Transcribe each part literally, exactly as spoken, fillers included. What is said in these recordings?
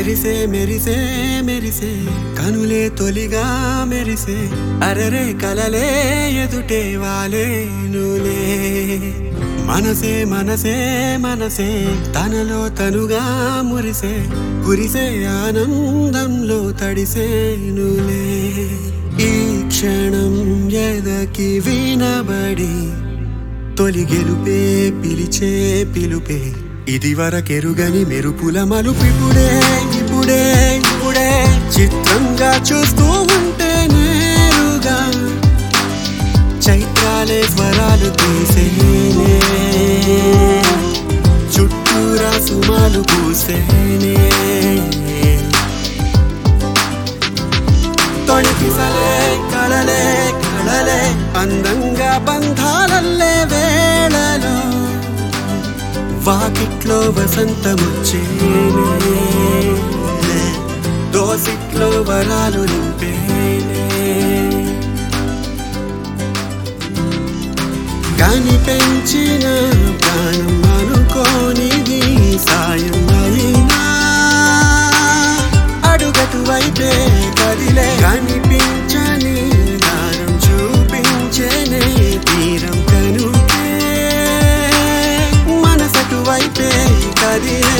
మెరిసే మెరిసే మెరిసే కనులే తొలిగా మెరిసే అరరే కలలే ఎదుటే వాలేనులే మనసే మనసే మనసే తనలో తనుగా మురిసే కురిసే ఆనందంలో తడిసేనులే ఈ క్షణం ఎదకి వినబడి తొలి గెలుపే పిలిచే పిలుపే ఇది వరకెరుగని మెరుపుల మలుపిపుడే ఇప్పుడే ఇప్పుడే చిత్రంగా చూస్తూ ఉంటే నేరుగా చైత్రాలే స్వరాలు తీసేనే చుట్టూరా సుమాలు పూసేనే తొణికిసలే కళలే కళలే అందంగా బంధాలల్లే వేళలో వాకిట్లో వసంతమొచ్చేనే దోసిట్లో వరాలు నింపేనే కాని పెంచిన ప్రాణం అనుకోనిది సాయం అయినా అడుగటు వైపే కదిలే కనిపించని దారం చూపించేనే తీరం కనుకే మనసటు వైపే కదిలే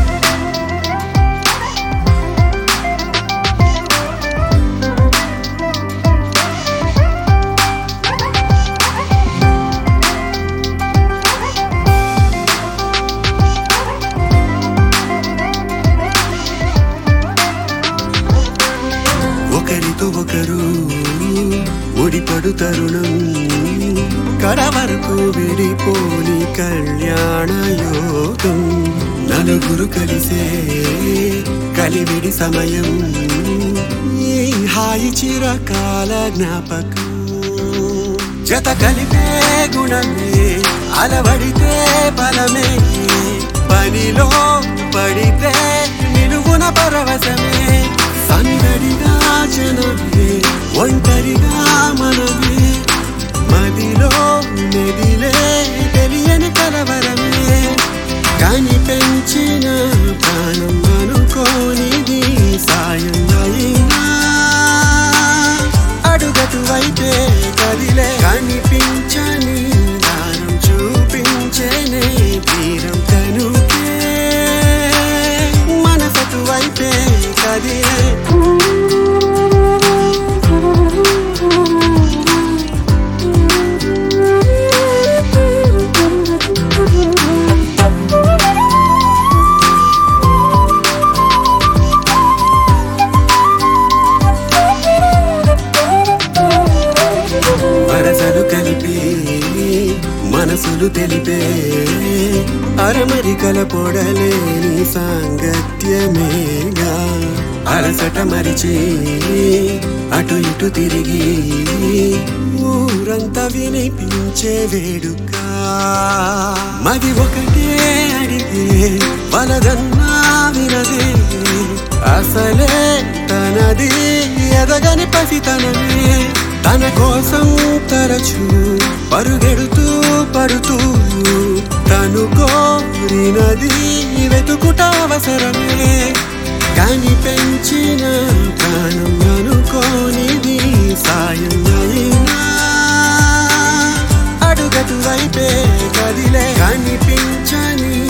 ఒకరితో ఒకరు ముడిపడు తరుణం కడవరకు విడిపోని కళ్యాణ యోగం నలుగురు కలిసే కలివిడి సమయం ఈ హాయి చిరకాల జ్ఞాపకం జత కలిపే గుణమే అలవడితే బలమే పనిలో పడితే నిలువున పరవశమే సందడిగా జనమే ఒంటరిగా మనమే మదిలో మెదిలే తెలియని కలవరమే కాని పెంచిన ప్రాణం అనుకోనిది సాయం అయినా అడుగటు వైపే కదిలే కనిపించని దానం చూపించేనే తీరం కనుకే మనసటు వైపే కదిలే వరసలు కలిపి మనసులు తెలిపే అరమరికల పొడలేని సాంగత్యమేగా అలసట మరిచి అటు ఇటు తిరిగి ఊరంతా వినిపించే వేడుక మది ఒకటే అడిగే వలదన్నా వినదే అసలే తనది ఎదగని పసితనమే తన కోసం తరచు పరుగెడుతూ పడుతూ తను కోరినది వెతుకుట అవసరమే కాని పెంచిన ప్రాణం అనుకోనిది సాయం అయినా అడుగటు వైపే కదిలే కనిపించని